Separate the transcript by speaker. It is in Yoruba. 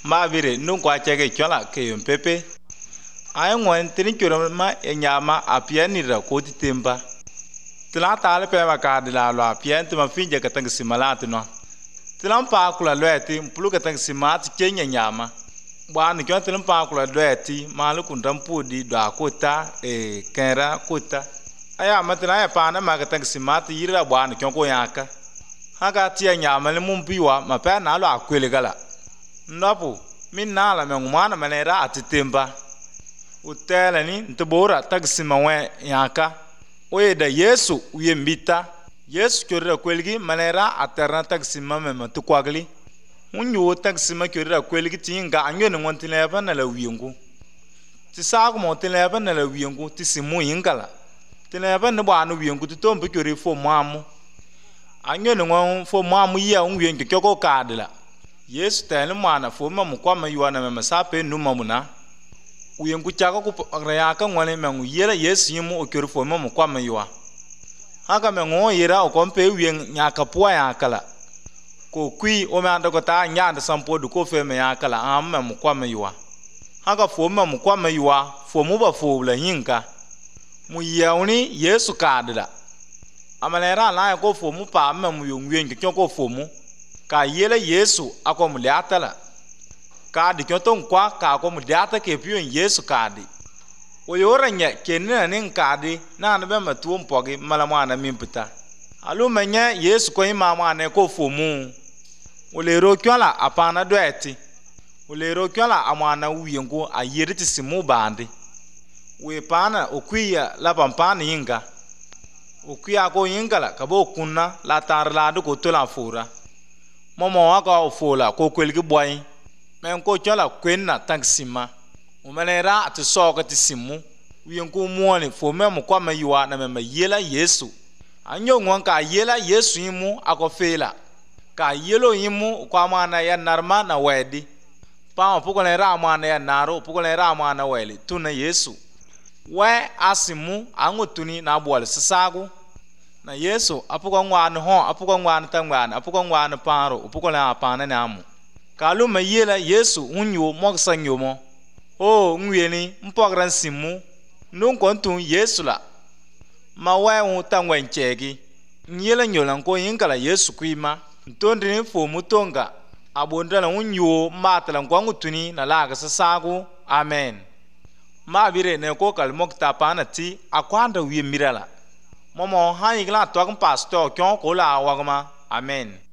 Speaker 1: ma bire nun kwa chege chola ke yompepe ay ngwen tin churo ma enyama apia ni ra ko titemba tla tale pe ma ka de la lo apia ntma finje ka tang simala tno tla pa kula loeti mpulu ka tang simat chenya nyama ba ni kyo tla pa kula loeti malu kun rampudi do akota e kera kota aya matna ya pa na ma ka tang simat yira ba ni kyo ko yaka haka tia nyama le mumpiwa ma pa na lo akwele gala ndapu minna la mengumana manera atitemba utela ni ntobora tagsima we yaka oye da Yesu uyembita Yesu kyora kwelgi manera aterna tagsima mema tukwagli unyo tagsima kyora kwelgi tinga anyo ne ngontileba na la wiyengu tisagu mo tileba na la wiyengu tisimu yingala tileba ne bwa no wiyengu titombe kyori fo mamu anyo ne ngon fo mamu ya unwiyengu kyoko kadila Yesu tele mana fo mamu kwa mayuana mema sape numamuna uyengu chaka ku rayaka ngwane mengu yera Yesu yimu okyor fo mamu kwa mayua haka mengu yera okompe uyen nyaka puwa yakala ko kui o manda ko ta nyanda sampo du ko fe me yakala am mamu kwa mayua haka fo mamu kwa mayua fo mu ba fo la yinka mu yawni Yesu kadida amalera la ko fo mu pa mamu yongwen ke ko fo mu ka yela Yesu akom liatala ka di kyoton kwa ka akom liata ke pion Yesu kadi o yoranya kenna nin kadi na na be matuom pogi malamana mimpita alu menya Yesu ko imama ne ko fomu o le ro kyola apana doeti o le ro kyola amana wiyengo ayeriti simu bandi we pana okuya la pampana yinga okuya ko yingala kabo kunna la tarla do ko tola fura momo waka ofola ko kwelgi boy men ko chola kwenna tangsima umanera atisoka tisimu wiyenku muone fo memo kwa mayuwa na mema yela Yesu anyo ngwan ka yela Yesu yimu akofela ka yelo yimu kwa mana ya narma na wedi pa opukole ra mana ya naro opukole ra mana weli tuna Yesu we asimu angutuni na bwal sasagu na Yesu apuko ngwan ho apuko ngwan tangwan apuko ngwan paro apuko la apana namu kalu mayela Yesu unyo moksanyo mo o nguyeni mpogran simu nun kontu Yesu la mawe un tangwen chegi nyela nyolan ko yinkala Yesu kuima ntondini fo mutonga abondala unyo matala ngwangutuni na laga sasagu amen mabire ne ko kal mokta pana ti akwanda wi mirala momo ha igla to pastor kyon ko la wagma amen